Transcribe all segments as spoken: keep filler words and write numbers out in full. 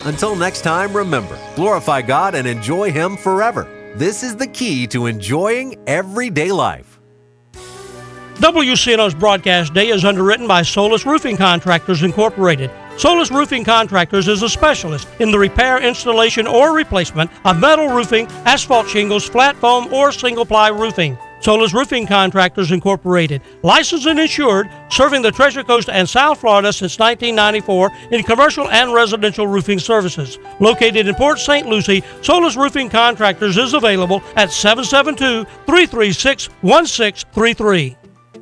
Until next time, remember, glorify God and enjoy Him forever. This is the key to enjoying everyday life. W C N O's broadcast day is underwritten by Solus Roofing Contractors Incorporated. Solus Roofing Contractors is a specialist in the repair, installation, or replacement of metal roofing, asphalt shingles, flat foam, or single-ply roofing. Solus Roofing Contractors Incorporated, licensed and insured, serving the Treasure Coast and South Florida since nineteen ninety-four in commercial and residential roofing services. Located in Port Saint Lucie, Solus Roofing Contractors is available at seven seven two, three three six, one six three three.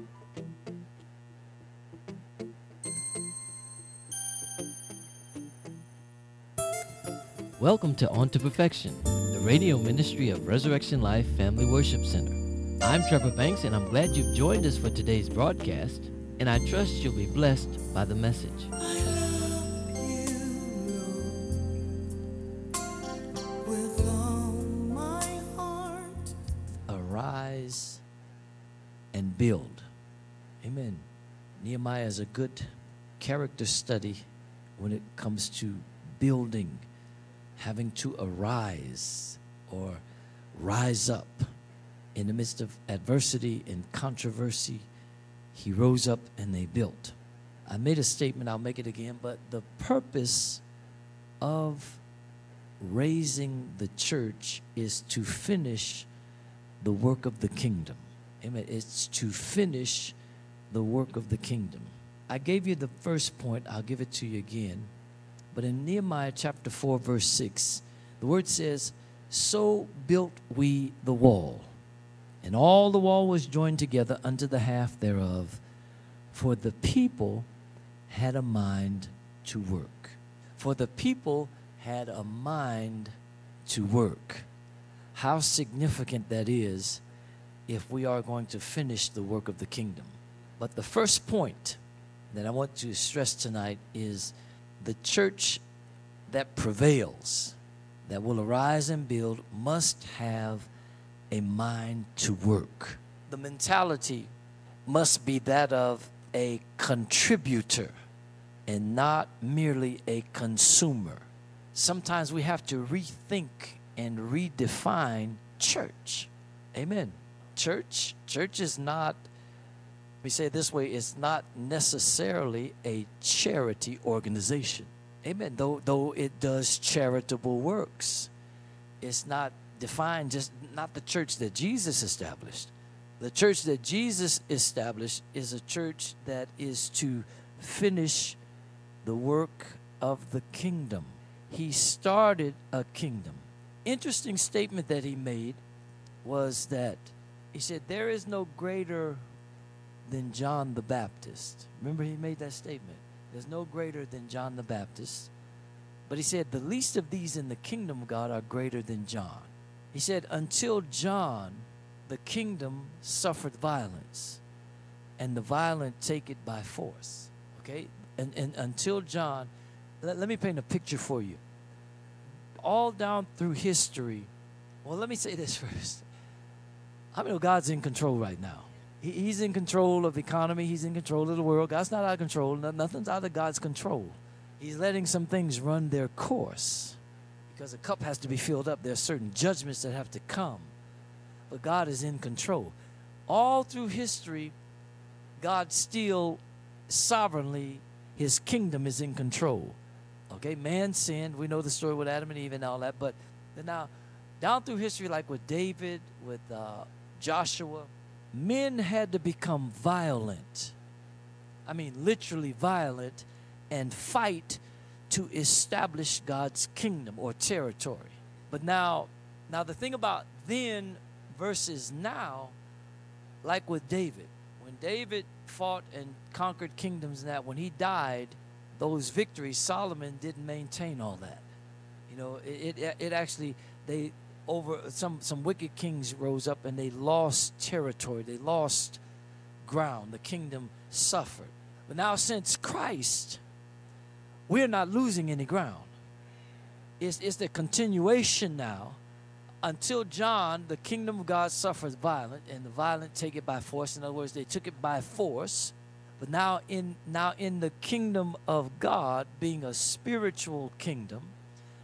Welcome to On to Perfection, the radio ministry of Resurrection Life Family Worship Center. I'm Trevor Banks, and I'm glad you've joined us for today's broadcast, and I trust you'll be blessed by the message. Arise and build. Amen. Nehemiah is a good character study when it comes to building, having to arise or rise up. In the midst of adversity and controversy, he rose up and they built. I made a statement, I'll make it again, but the purpose of raising the church is to finish the work of the kingdom. Amen. It's to finish the work of the kingdom. I gave you the first point, I'll give it to you again. But in Nehemiah chapter four, verse six, the word says, "So built we the wall, and all the wall was joined together unto the half thereof, for the people had a mind to work." For the people had a mind to work. How significant that is if we are going to finish the work of the kingdom. But the first point that I want to stress tonight is the church that prevails, that will arise and build, must have a mind to work. The mentality must be that of a contributor and not merely a consumer. Sometimes we have to rethink and redefine church. Amen. Church, church is not, let me say it this way, it's not necessarily a charity organization. Amen. Though, though it does charitable works. It's not defined, just not the church that Jesus established. The church that Jesus established is a church that is to finish the work of the kingdom. He started a kingdom. Interesting statement that he made was that he said, there is no greater than John the Baptist. Remember, he made that statement. There's no greater than John the Baptist. But he said, the least of these in the kingdom of God are greater than John. He said, until John, the kingdom suffered violence, and the violent take it by force. Okay? And, and until John, let, let me paint a picture for you. All down through history, well, let me say this first. I mean, God's in control right now. He, he's in control of the economy. He's in control of the world. God's not out of control. No, nothing's out of God's control. He's letting some things run their course because a cup has to be filled up. There are certain judgments that have to come. But God is in control. All through history, God still sovereignly, his kingdom is in control. Okay, man sinned. We know the story with Adam and Eve and all that. But now, down through history, like with David, with uh, Joshua, men had to become violent. I mean, literally violent, and fight to establish God's kingdom or territory. But now, now the thing about then versus now, like with David, when David fought and conquered kingdoms and that, when he died, those victories, Solomon didn't maintain all that. You know, it it, it actually, they, over, some, some wicked kings rose up and they lost territory. They lost ground. The kingdom suffered. But now since Christ, we're not losing any ground. It's, it's the continuation now. Until John, the kingdom of God suffers violent, and the violent take it by force. In other words, they took it by force. But now in now in the kingdom of God, being a spiritual kingdom,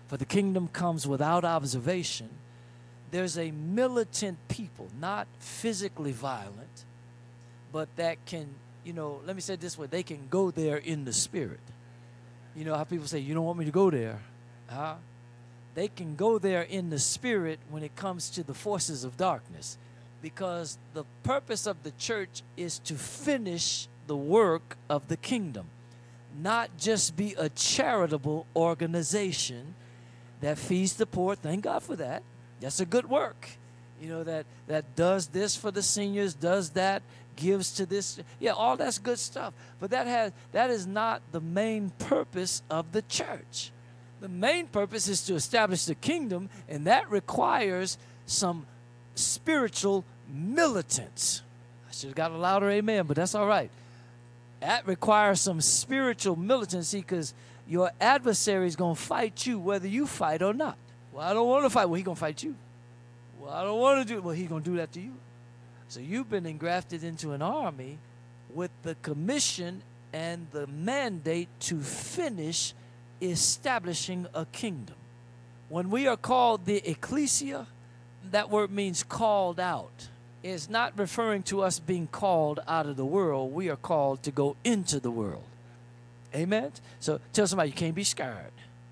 For the kingdom comes without observation. There's a militant people, not physically violent, but that can, you know, let me say it this way, they can go there in the spirit. You know how people say, you don't want me to go there. Huh? They can go there in the spirit when it comes to the forces of darkness. Because the purpose of the church is to finish the work of the kingdom. Not just be a charitable organization that feeds the poor. Thank God for that. That's a good work. You know, that, that does this for the seniors, does that, gives to this. Yeah, all that's good stuff. But that has that is not the main purpose of the church. The main purpose is to establish the kingdom, and that requires some spiritual militants. I should have got a louder amen, but that's all right. That requires some spiritual militancy, because your adversary is going to fight you whether you fight or not. Well, I don't want to fight. Well, he's going to fight you. Well, I don't want to do it. Well, he's going to do that to you. So you've been engrafted into an army with the commission and the mandate to finish establishing a kingdom. When we are called the ecclesia, that word means called out. It's not referring to us being called out of the world. We are called to go into the world. Amen? So tell somebody, you can't be scared.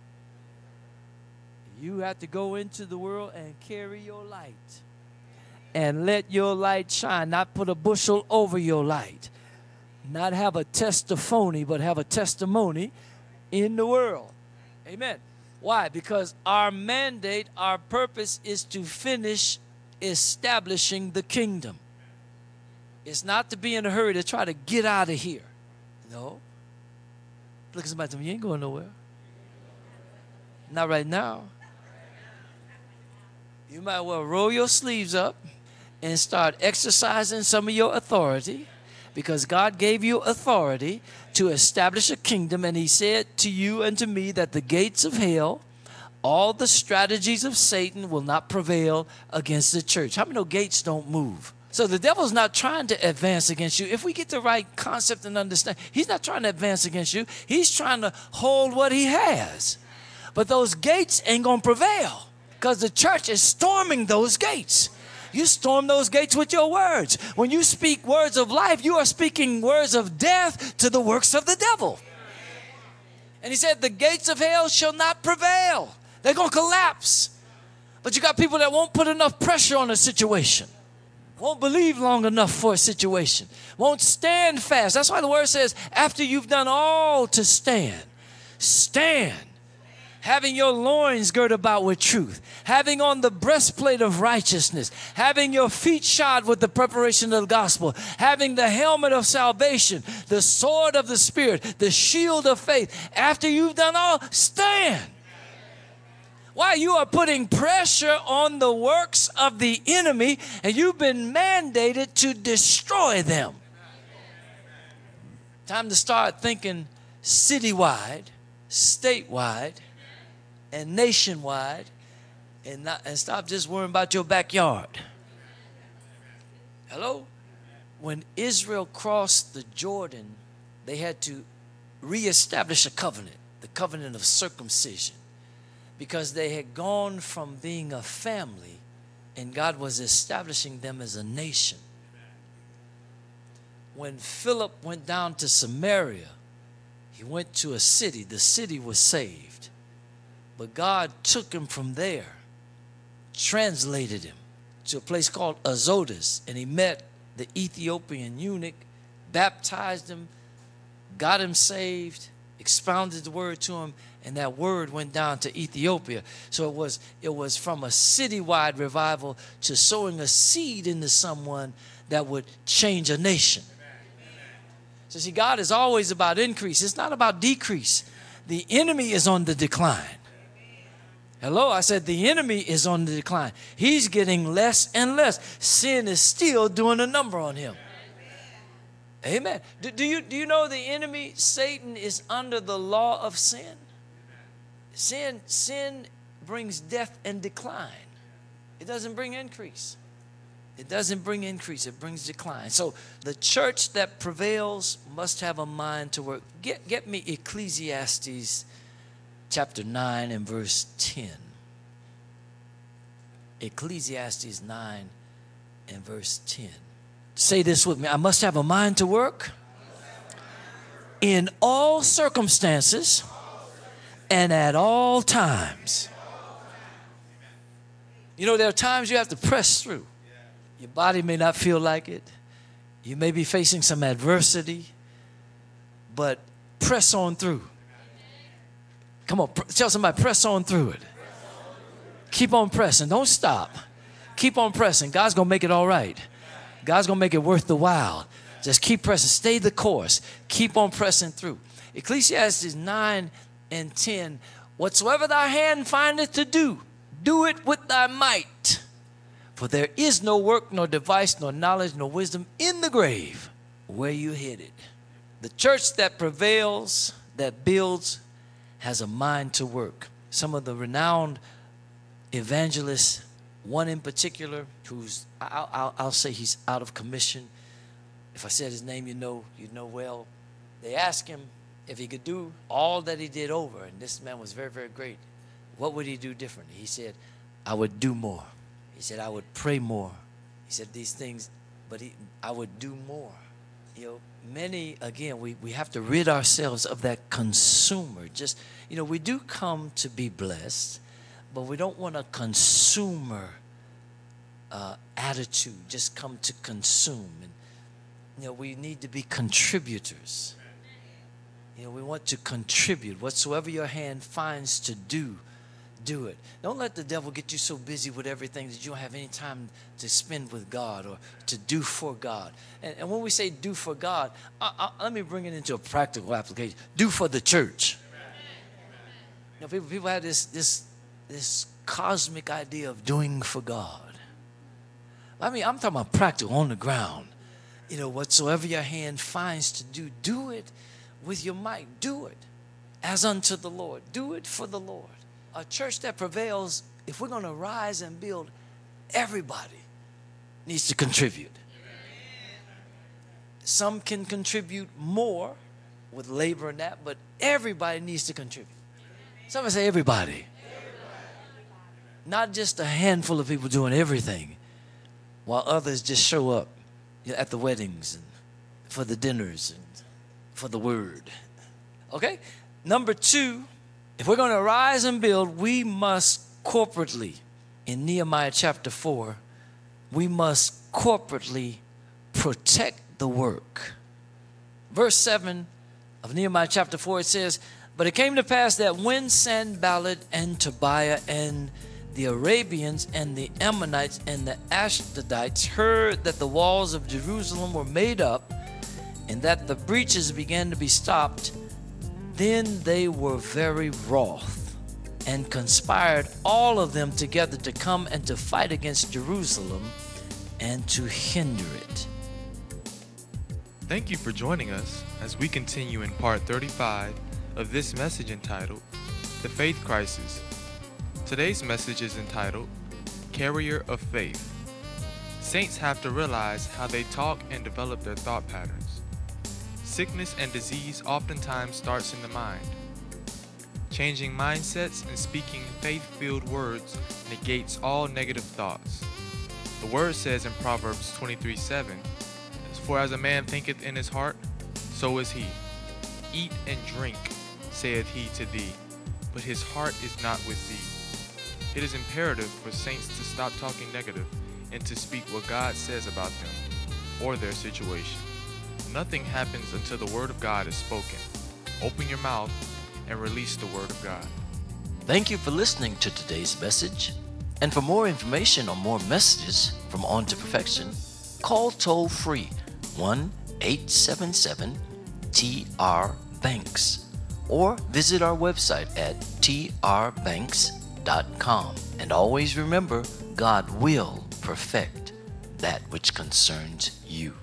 You have to go into the world and carry your light. And let your light shine. Not put a bushel over your light. Not have a testimony, but have a testimony in the world. Amen. Why? Because our mandate, our purpose is to finish establishing the kingdom. It's not to be in a hurry to try to get out of here. No. Look at somebody and tell me, you ain't going nowhere. Not right now. You might well roll your sleeves up and start exercising some of your authority, because God gave you authority to establish a kingdom, and he said to you and to me that the gates of hell, all the strategies of Satan will not prevail against the church. How many know gates don't move? So the devil's not trying to advance against you. If we get the right concept and understand, he's not trying to advance against you. He's trying to hold what he has. But those gates ain't going to prevail, because the church is storming those gates. You storm those gates with your words. When you speak words of life, you are speaking words of death to the works of the devil. And he said, the gates of hell shall not prevail. They're going to collapse. But you got people that won't put enough pressure on a situation. Won't believe long enough for a situation. Won't stand fast. That's why the word says, after you've done all to stand, stand. Having your loins girt about with truth, having on the breastplate of righteousness, having your feet shod with the preparation of the gospel, having the helmet of salvation, the sword of the Spirit, the shield of faith. After you've done all, stand. Why? You are putting pressure on the works of the enemy, and you've been mandated to destroy them. Time to start thinking citywide, statewide, and nationwide, and not and stop just worrying about your backyard. Hello? When Israel crossed the Jordan, they had to reestablish a covenant, the covenant of circumcision, because they had gone from being a family, and God was establishing them as a nation. When Philip went down to Samaria, he went to a city. The city was saved. But God took him from there, translated him to a place called Azotus, and he met the Ethiopian eunuch, baptized him, got him saved, expounded the word to him, and that word went down to Ethiopia. So it was, it was from a citywide revival to sowing a seed into someone that would change a nation. So see, God is always about increase. It's not about decrease. The enemy is on the decline. Hello, I said the enemy is on the decline. He's getting less and less. Sin is still doing a number on him. Amen. Do, do you, do you know the enemy, Satan, is under the law of sin? Sin, sin brings death and decline. It doesn't bring increase. It doesn't bring increase. It brings decline. So the church that prevails must have a mind to work. Get, get me Ecclesiastes chapter nine and verse ten. Ecclesiastes nine and verse ten. Say this with me. I must have a mind to work in all circumstances and at all times. You know, there are times you have to press through. Your body may not feel like it. You may be facing some adversity, but press on through. Come on, tell somebody, press on through it. Keep on pressing. Don't stop. Keep on pressing. God's going to make it all right. God's going to make it worth the while. Just keep pressing. Stay the course. Keep on pressing through. Ecclesiastes nine and ten. Whatsoever thy hand findeth to do, do it with thy might. For there is no work, nor device, nor knowledge, nor wisdom in the grave where you hid it. The church that prevails, that builds, has a mind to work. Some of the renowned evangelists, one in particular, who's, I'll, I'll, I'll say he's out of commission. If I said his name, you know, you know well. They asked him if he could do all that he did over, and this man was very, very great. What would he do differently? He said, I would do more. He said, I would pray more. He said these things, but he, I would do more. You know, many, again, we, we have to rid ourselves of that consumer. Just, you know, we do come to be blessed, but we don't want a consumer uh, attitude, just come to consume. And, you know, we need to be contributors. You know, we want to contribute. Whatsoever your hand finds to do, do it. Don't let the devil get you so busy with everything that you don't have any time to spend with God or to do for God. And, and when we say do for God, I, I, let me bring it into a practical application. Do for the church. You know, people, people have this, this, this cosmic idea of doing for God. I mean, I'm talking about practical, on the ground. You know, whatsoever your hand finds to do, do it with your might. Do it as unto the Lord. Do it for the Lord. A church that prevails, if we're going to rise and build, everybody needs to contribute. Some can contribute more with labor and that, but everybody needs to contribute. Somebody say everybody. Not just a handful of people doing everything, while others just show up at the weddings and for the dinners and for the word. Okay? Number two, if we're going to rise and build, we must corporately, in Nehemiah chapter four, we must corporately protect the work. Verse seven of Nehemiah chapter four, it says, but it came to pass that when Sanballat and Tobiah and the Arabians and the Ammonites and the Ashdodites heard that the walls of Jerusalem were made up and that the breaches began to be stopped, then they were very wroth and conspired all of them together to come and to fight against Jerusalem and to hinder it. Thank you for joining us as we continue in part thirty-five of this message entitled, The Faith Crisis. Today's message is entitled, Carrier of Faith. Saints have to realize how they talk and develop their thought patterns. Sickness and disease oftentimes starts in the mind. Changing mindsets and speaking faith-filled words negates all negative thoughts. The word says in Proverbs twenty-three seven, for as a man thinketh in his heart, so is he. Eat and drink, saith he to thee, but his heart is not with thee. It is imperative for saints to stop talking negative and to speak what God says about them or their situation. Nothing happens until the word of God is spoken. Open your mouth and release the word of God. Thank you for listening to today's message. And for more information on more messages from On to Perfection, call toll free one eight seven seven T R Banks or visit our website at T R banks dot com. And always remember, God will perfect that which concerns you.